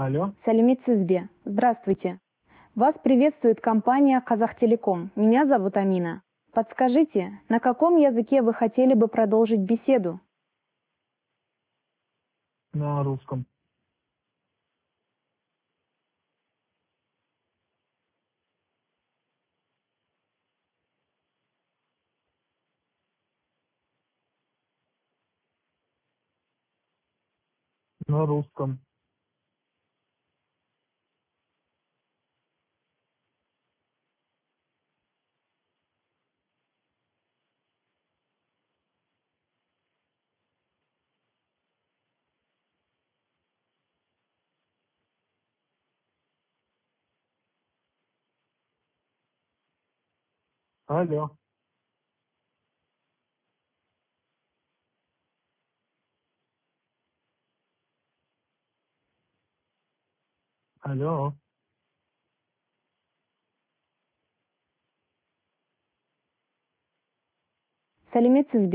Алло, Сәлеметсіз бе? Здравствуйте. Вас приветствует компания Казахтелеком. Меня зовут Амина. Подскажите, на каком языке вы хотели бы продолжить беседу? на русском. На русском. Алло, алло. Сәлеметсіз бе?